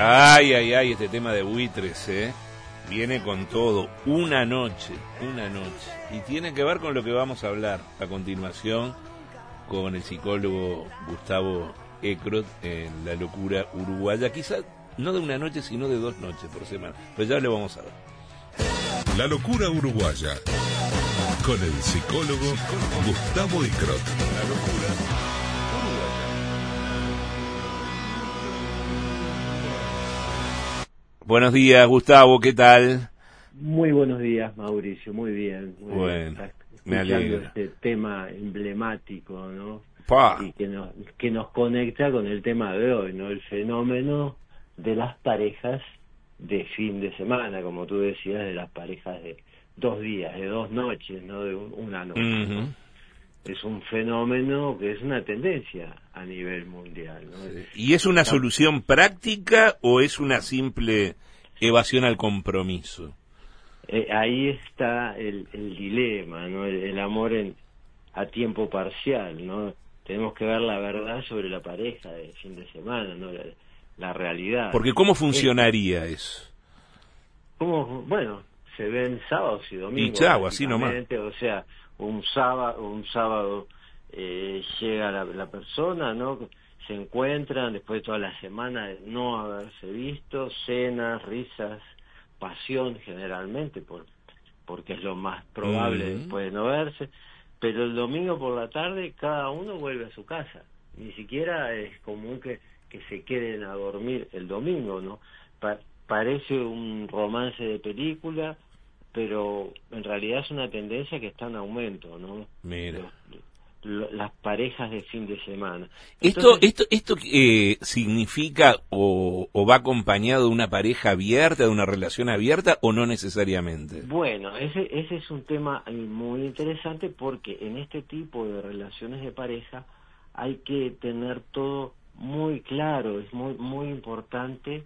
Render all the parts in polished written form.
Ay, ay, ay, este tema de buitres, viene con todo, una noche, y tiene que ver con lo que vamos a hablar a continuación con el psicólogo Gustavo Eckrott en La Locura Uruguaya, quizás no de una noche, sino de 2 noches por semana, pero ya lo vamos a ver. La Locura Uruguaya, con el psicólogo Gustavo Eckrott. La Locura Uruguaya. Buenos días, Gustavo, ¿qué tal? Muy buenos días, Mauricio, muy bien. Bueno, me escuchando alegro. este tema emblemático, ¿no? Pa. Y que nos conecta con el tema de hoy, ¿no? El fenómeno de las parejas de fin de semana, como tú decías, de las parejas de 2 días, de 2 noches, no de una noche, ¿no? Es un fenómeno que es una tendencia a nivel mundial, ¿no? Sí. ¿Y es una solución práctica o es una simple evasión al compromiso? Ahí está el dilema, ¿no? El amor a tiempo parcial, ¿no? Tenemos que ver la verdad sobre la pareja de fin de semana, ¿no? La realidad. Porque ¿cómo funcionaría eso? Bueno, se ven sábados y domingos. Y chau, así nomás. O sea, un sábado llega la persona, ¿no? Se encuentran después de toda la semana de no haberse visto, cenas, risas, pasión generalmente, porque es lo más probable después de no verse, pero el domingo por la tarde cada uno vuelve a su casa. Ni siquiera es común que se queden a dormir el domingo, ¿no? Parece un romance de película, pero en realidad es una tendencia que está en aumento, ¿no? Mira. Las parejas de fin de semana. ¿Esto significa o va acompañado de una pareja abierta, de una relación abierta, o no necesariamente? Bueno, ese es un tema muy interesante porque en este tipo de relaciones de pareja hay que tener todo muy claro, es muy importante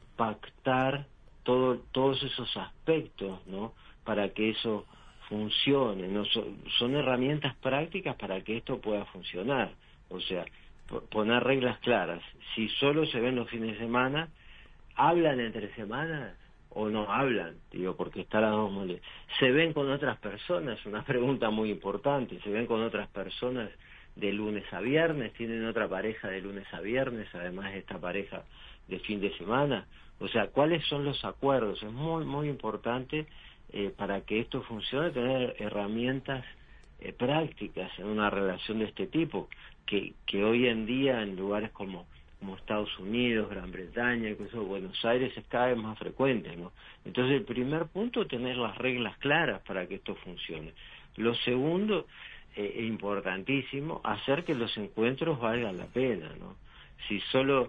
pactar todos esos aspectos, ¿no? Para que eso funcione, ¿no? Son herramientas prácticas para que esto pueda funcionar. O sea, poner reglas claras. Si solo se ven los fines de semana, ¿hablan entre semanas o no hablan? Digo, porque está las dos modelos. ¿Se ven con otras personas? Una pregunta muy importante. ¿Se ven con otras personas de lunes a viernes? ¿Tienen otra pareja de lunes a viernes, además de esta pareja de fin de semana? O sea, ¿cuáles son los acuerdos? Es muy importante para que esto funcione, tener herramientas prácticas en una relación de este tipo, que hoy en día en lugares como Estados Unidos, Gran Bretaña, incluso Buenos Aires es cada vez más frecuente, ¿no? Entonces el primer punto, tener las reglas claras para que esto funcione. Lo segundo, importantísimo, hacer que los encuentros valgan la pena, ¿no? Si solo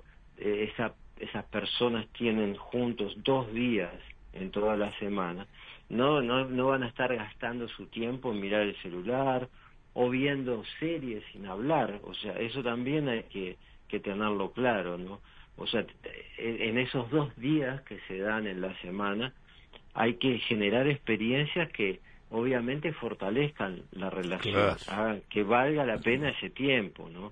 esas personas tienen juntos 2 días en toda la semana, no van a estar gastando su tiempo en mirar el celular o viendo series sin hablar. O sea, eso también hay que tenerlo claro, ¿no? O sea, en esos 2 días que se dan en la semana hay que generar experiencias que obviamente fortalezcan la relación, Claro. hagan que valga la pena ese tiempo, ¿no?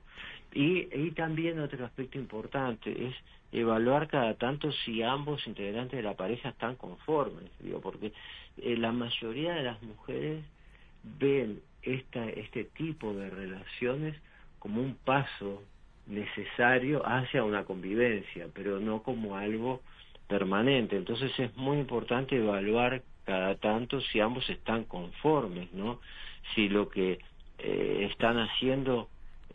Y también otro aspecto importante es evaluar cada tanto si ambos integrantes de la pareja están conformes, digo, porque la mayoría de las mujeres ven este tipo de relaciones como un paso necesario hacia una convivencia, pero no como algo permanente. Entonces es muy importante evaluar cada tanto si ambos están conformes, ¿no? Si lo que están haciendo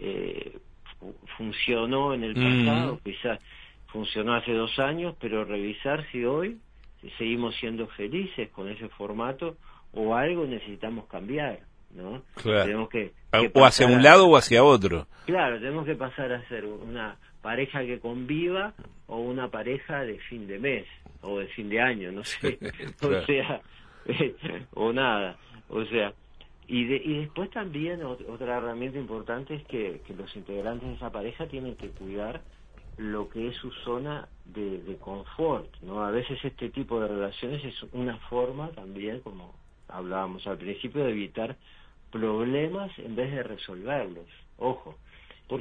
funcionó en el pasado, quizás funcionó hace 2 años, pero revisar si hoy seguimos siendo felices con ese formato o algo necesitamos cambiar, ¿no? Claro. Tenemos que o hacia un lado o hacia otro. Claro, tenemos que pasar a ser una pareja que conviva o una pareja de fin de mes o de fin de año, no sé. Claro. O sea, o nada. O sea, y después también otra herramienta importante es que los integrantes de esa pareja tienen que cuidar lo que es su zona de confort, ¿no? A veces este tipo de relaciones es una forma también, como hablábamos al principio, de evitar problemas en vez de resolverlos. Ojo, porque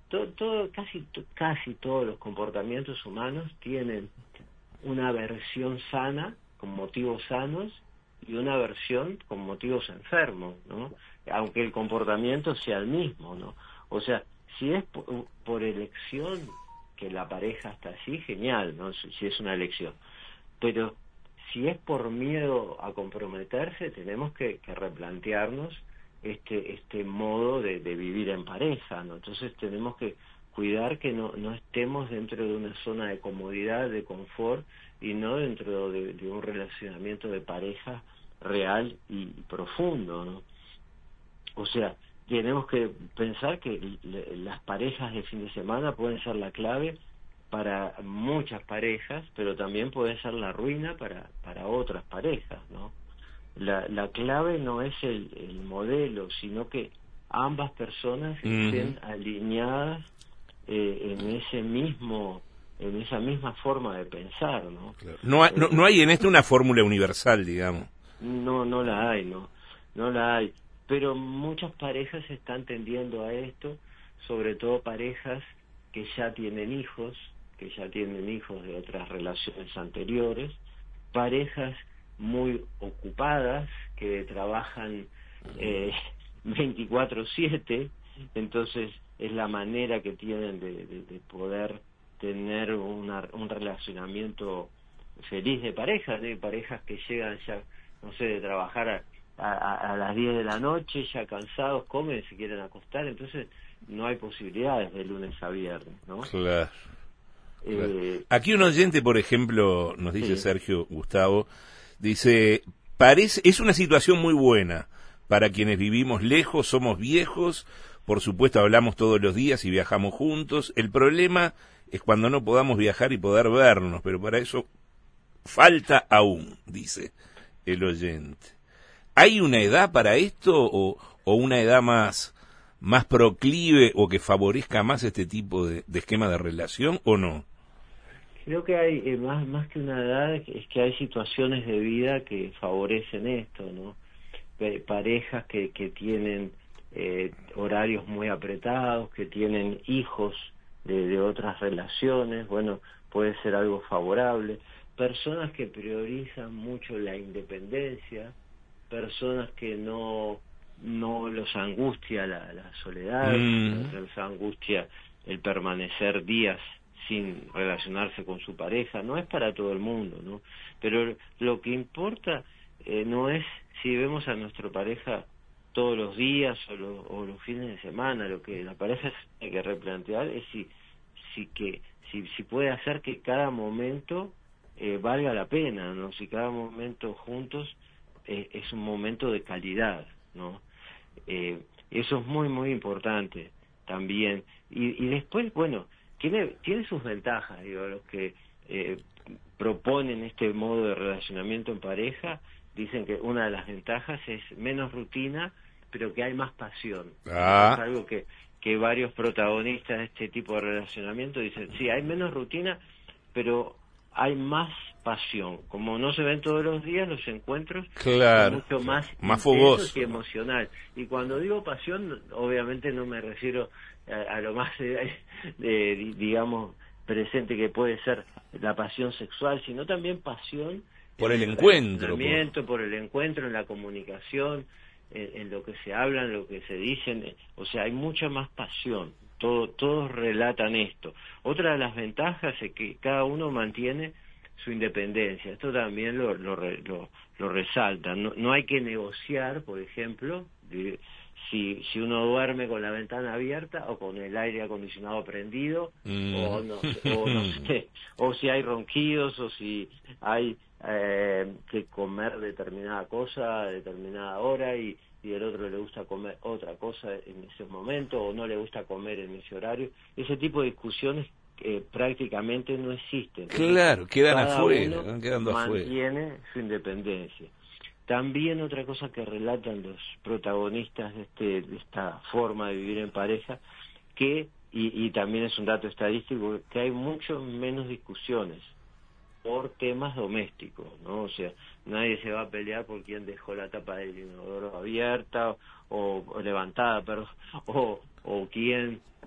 casi todos los comportamientos humanos tienen una versión sana, con motivos sanos, y una versión con motivos enfermos, ¿no? Aunque el comportamiento sea el mismo, ¿no? O sea, si es por elección que la pareja está así, genial, ¿no? Si es una elección. Pero si es por miedo a comprometerse, tenemos que replantearnos este modo de vivir en pareja, ¿no? Entonces tenemos que cuidar que no estemos dentro de una zona de comodidad, de confort, y no dentro de un relacionamiento de pareja real y profundo, ¿no? O sea, tenemos que pensar que las parejas de fin de semana pueden ser la clave para muchas parejas, pero también pueden ser la ruina para otras parejas, ¿no? La clave no es el modelo, sino que ambas personas estén alineadas en esa misma forma de pensar, ¿no? Claro. No hay en esto una fórmula universal, digamos. No la hay, no la hay. Pero muchas parejas están tendiendo a esto, sobre todo parejas que ya tienen hijos de otras relaciones anteriores, parejas muy ocupadas que trabajan 24/7, entonces es la manera que tienen de poder tener un relacionamiento feliz de parejas, de parejas que llegan ya, no sé, de trabajar a las 10 de la noche, ya cansados, comen, se quieren acostar, entonces no hay posibilidades de lunes a viernes, ¿no? Claro. Aquí un oyente, por ejemplo, nos dice Sí. Sergio Gustavo, dice, es una situación muy buena para quienes vivimos lejos, somos viejos, por supuesto hablamos todos los días y viajamos juntos, el problema es cuando no podamos viajar y poder vernos, pero para eso falta aún, dice el oyente. ¿Hay una edad para esto o una edad más proclive o que favorezca más este tipo de esquema de relación o no? Creo que hay, más que una edad, es que hay situaciones de vida que favorecen esto, ¿no? Parejas que tienen horarios muy apretados, que tienen hijos de otras relaciones, bueno, puede ser algo favorable. Personas que priorizan mucho la independencia, personas que no los angustia la soledad, no los angustia el permanecer días sin relacionarse con su pareja. No es para todo el mundo, ¿no? Pero lo que importa no es si vemos a nuestra pareja todos los días o los fines de semana. Lo que la pareja tiene que replantear es si puede hacer que cada momento valga la pena, ¿no? Si cada momento juntos es un momento de calidad, ¿no? Eso es muy, muy importante también. Y después, bueno, tiene sus ventajas, digo, los que proponen este modo de relacionamiento en pareja, dicen que una de las ventajas es menos rutina, pero que hay más pasión. Es algo que varios protagonistas de este tipo de relacionamiento dicen, sí, hay menos rutina, pero hay más pasión. Como no se ven todos los días, los encuentros son mucho más fogosos y emocional. Y cuando digo pasión, obviamente no me refiero a lo más digamos, presente que puede ser la pasión sexual, sino también pasión por el encuentro, por el encuentro, en la comunicación, en lo que se habla, en lo que se dicen. O sea, hay mucha más pasión. Todos relatan esto. Otra de las ventajas es que cada uno mantiene su independencia. Esto también lo resalta. No hay que negociar, por ejemplo, si uno duerme con la ventana abierta o con el aire acondicionado prendido, no sé, o si hay ronquidos, o si hay que comer determinada cosa a determinada hora y el otro le gusta comer otra cosa en ese momento, o no le gusta comer en ese horario. Ese tipo de discusiones prácticamente no existen. Claro, quedan afuera, uno quedando mantiene su independencia. También otra cosa que relatan los protagonistas de esta forma de vivir en pareja, y también es un dato estadístico, que hay mucho menos discusiones por temas domésticos, ¿no? O sea, nadie se va a pelear por quién dejó la tapa del inodoro abierta o levantada, perdón, o quién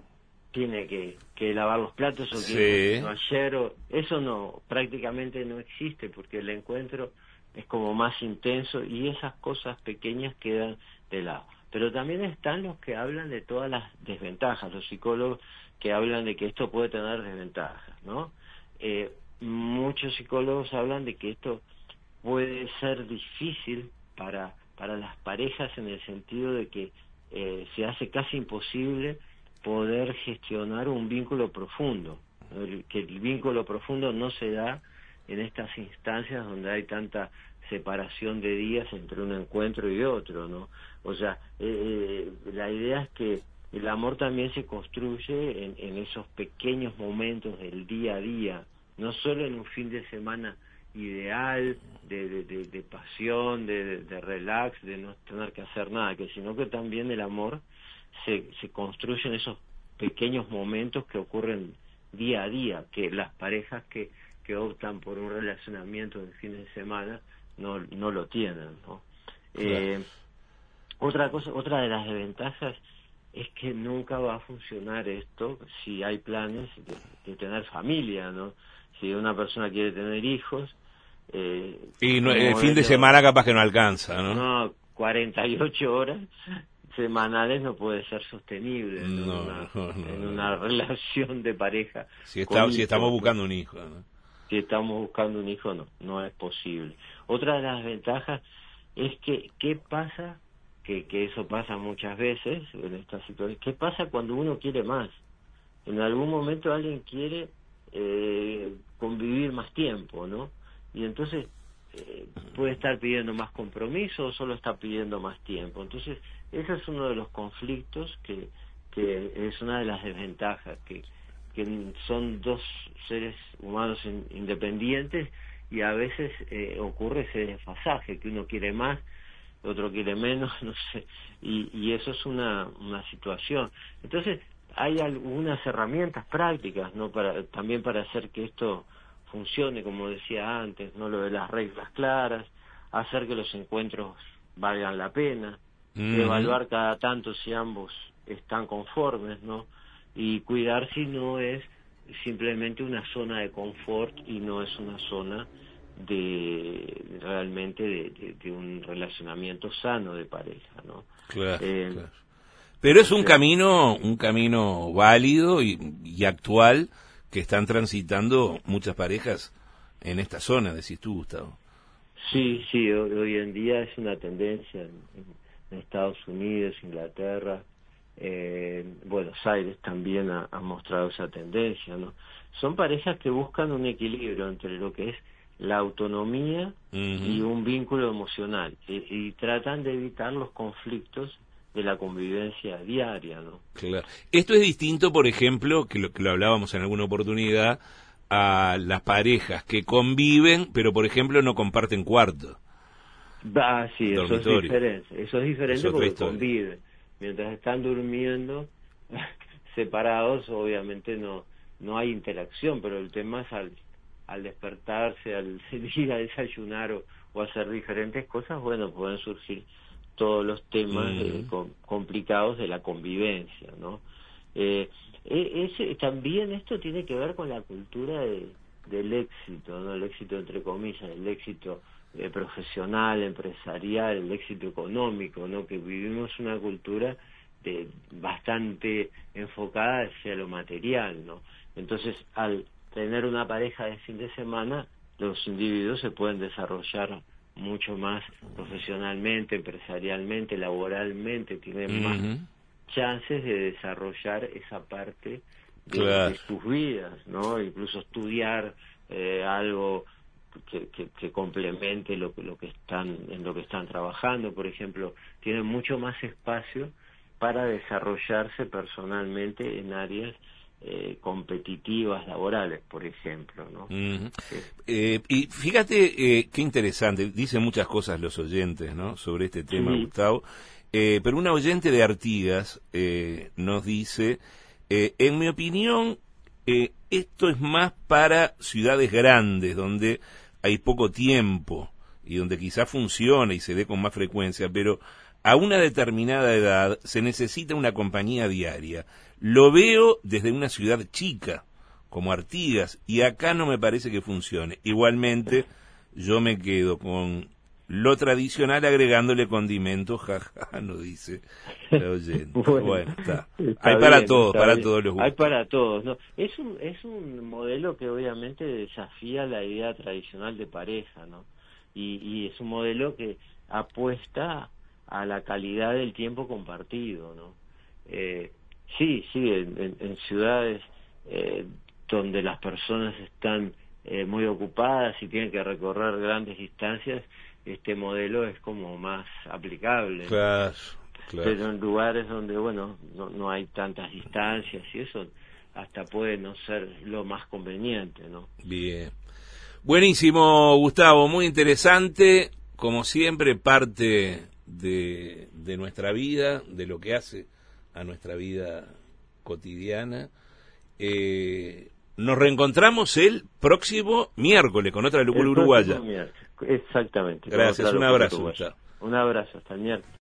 tiene que lavar los platos o Sí. quién cocinó ayer, eso no, prácticamente no existe, porque el encuentro es como más intenso y esas cosas pequeñas quedan de lado. Pero también están los que hablan de todas las desventajas, los psicólogos que hablan de que esto puede tener desventajas, ¿no? Muchos psicólogos hablan de que esto puede ser difícil para las parejas, en el sentido de que se hace casi imposible poder gestionar un vínculo profundo, que el vínculo profundo no se da en estas instancias donde hay tanta separación de días entre un encuentro y otro, ¿no? O sea, la idea es que el amor también se construye en esos pequeños momentos del día a día, no solo en un fin de semana ideal de pasión, de relax, de no tener que hacer nada, sino que también el amor se construye en esos pequeños momentos que ocurren día a día, que las parejas que optan por un relacionamiento de fin de semana no lo tienen, ¿no? Claro. Otra de las desventajas es que nunca va a funcionar esto si hay planes de tener familia, ¿no? Si una persona quiere tener hijos, Y el fin de semana capaz que no alcanza, ¿no? No, 48 horas semanales no puede ser sostenible, ¿no? En una relación de pareja. Si estamos buscando un hijo, ¿no? Si estamos buscando un hijo, no es posible. Otra de las ventajas es que, ¿qué pasa? Que eso pasa muchas veces en estas situaciones. ¿Qué pasa cuando uno quiere más? En algún momento alguien quiere convivir más tiempo, ¿no? Y entonces puede estar pidiendo más compromiso o solo está pidiendo más tiempo. Entonces, ese es uno de los conflictos que es una de las desventajas, que son dos seres humanos independientes, y a veces ocurre ese desfasaje, que uno quiere más, otro quiere menos, no sé, y eso es una situación. Entonces, hay algunas herramientas prácticas, ¿no? También para hacer que esto funcione, como decía antes, no lo de las reglas claras, hacer que los encuentros valgan la pena, evaluar cada tanto si ambos están conformes, ¿no? Y cuidar si no es simplemente una zona de confort y no es una zona realmente de un relacionamiento sano de pareja, ¿no? Claro, claro. Pero es un camino válido y actual que están transitando muchas parejas en esta zona, decís tú, Gustavo. Sí, hoy en día es una tendencia en Estados Unidos, Inglaterra, Buenos Aires también ha mostrado esa tendencia, ¿no? Son parejas que buscan un equilibrio entre lo que es la autonomía y un vínculo emocional, y tratan de evitar los conflictos de la convivencia diaria, ¿no? Claro. Esto es distinto, por ejemplo, que lo hablábamos en alguna oportunidad, a las parejas que conviven, pero por ejemplo no comparten cuarto. Sí, eso es diferente. Eso es diferente porque conviven. Mientras están durmiendo separados, obviamente no hay interacción, pero el tema es al despertarse, al ir a desayunar o hacer diferentes cosas, bueno, pueden surgir todos los temas complicados de la convivencia, ¿no? También esto tiene que ver con la cultura del éxito, ¿no? El éxito entre comillas, el éxito profesional, empresarial, el éxito económico, ¿no? Que vivimos una cultura bastante enfocada hacia lo material, ¿no? Entonces, al tener una pareja de fin de semana, los individuos se pueden desarrollar mucho más profesionalmente, empresarialmente, laboralmente, tienen más chances de desarrollar esa parte de sus vidas, ¿no? Incluso estudiar algo que complemente lo que están trabajando, por ejemplo, tienen mucho más espacio para desarrollarse personalmente en áreas competitivas laborales, por ejemplo, ¿no? Y fíjate qué interesante, dicen muchas cosas los oyentes, ¿no? Sobre este tema, Gustavo, pero una oyente de Artigas nos dice, en mi opinión, esto es más para ciudades grandes, donde hay poco tiempo y donde quizás funciona y se dé con más frecuencia, pero a una determinada edad se necesita una compañía diaria. Lo veo desde una ciudad chica, como Artigas, y acá no me parece que funcione. Igualmente, yo me quedo con lo tradicional agregándole condimentos, jaja, no dice la oyente. Bueno, está. Hay para bien, todos, para bien. todos los gustos. Hay para todos, ¿no? Es un modelo que obviamente desafía la idea tradicional de pareja, ¿no? Y es un modelo que apuesta a la calidad del tiempo compartido, ¿no? Sí, en ciudades donde las personas están muy ocupadas y tienen que recorrer grandes distancias, este modelo es como más aplicable. Claro, claro. Pero en lugares donde, bueno, no hay tantas distancias y eso hasta puede no ser lo más conveniente, ¿no? Bien. Buenísimo, Gustavo, muy interesante, como siempre, parte de nuestra vida, de lo que hace a nuestra vida cotidiana. Nos reencontramos el próximo miércoles con otra locura uruguaya. Exactamente. Gracias, un abrazo. Un abrazo, hasta el miércoles.